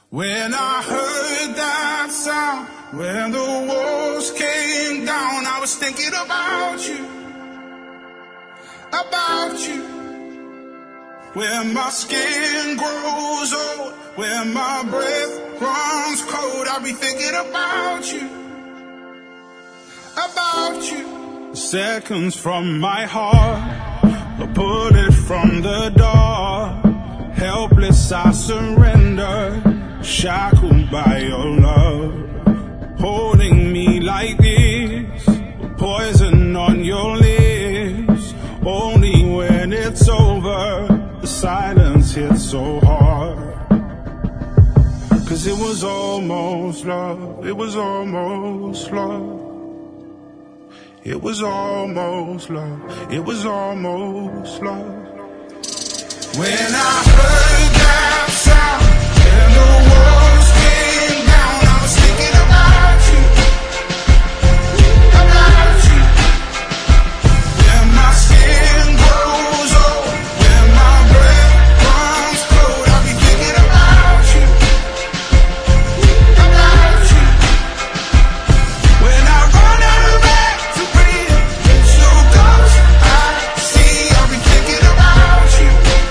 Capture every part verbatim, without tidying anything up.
When I heard that sound, when the walls came down, I was thinking about you, about you. When my skin grows old, when my breath runs cold, I'll be thinking about you, about you. Seconds from my heart, a bullet from the door. Helpless I surrender, shackled by your love. Holding me like this, poison on your lips. Only when it's over, the silence hits so hard. Cause it was almost love, it was almost love. It was almost love, it was almost love. When I heard that sound, and the walls came down, I was thinking about you, about you. When my skin grows old, when my breath runs cold, I'll be thinking about you, about you. When I run out of air to breathe, it's your ghost I see, I'll be thinking about you.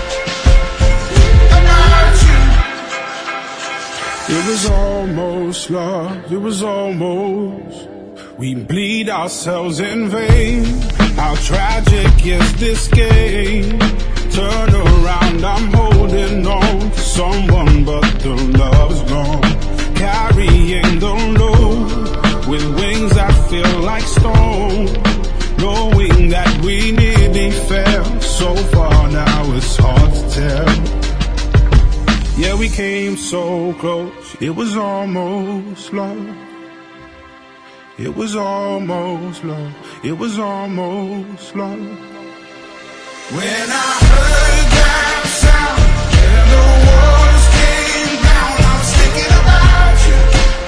It was almost love, it was almost. We bleed ourselves in vain. How tragic is this game? Turn around, I'm holding on to someone, but the love's gone. Carrying the load with wings that feel like stone. Knowing that we nearly fell so far, now it's hard to tell. Yeah, we came so close, it was almost love. It was almost love, it was almost love. When I heard that sound, and the walls came down, I was thinking about you,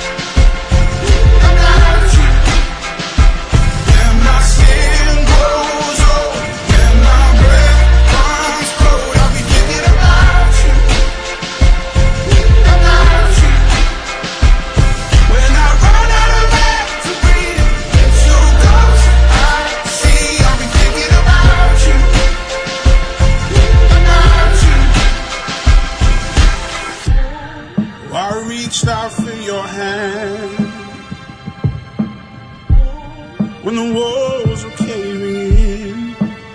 about you. When my skin grows old, when my breath runs cold, I'll be thinking about you. I reached out for your hand when the walls were caving in,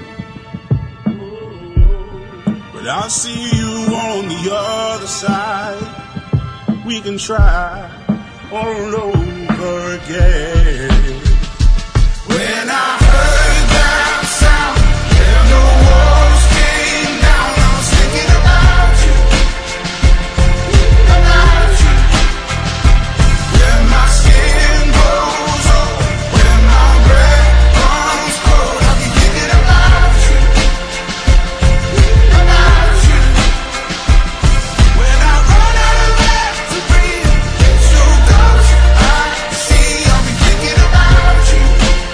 but I see you on the other side. We can try all over again. When I heard that sound and the walls came down, I was thinking about you, about you. When my skin grows old, when my breath runs cold, I'll be thinking about you, about you. When I run out of air to breathe, it's your ghost I see, I'll be thinking about you,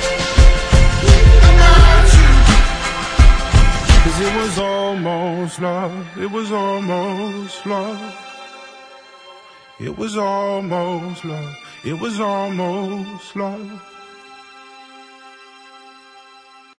about you. Cause it was almost love, it was almost love. It was almost love, it was almost love.